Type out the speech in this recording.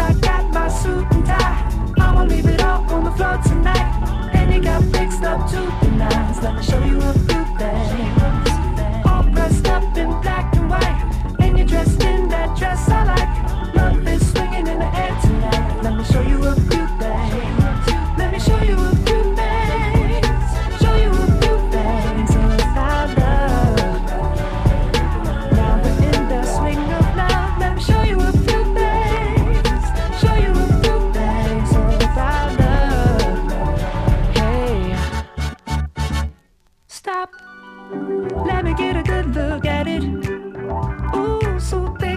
I got my suit and tie. I'ma leave it all on the floor tonight. And you got fixed up to the nines. Let me show you a few things. All dressed up in black and white, and you're dressed in that dress I like. Love is swinging in the air tonight. Let me show you a few things. Let me show you a few things. Show you a few things about love. Now we're in the swing of love. Let me show you a few things. Show you a few things about love. Hey, stop. Let me get a good look at it. Ooh, so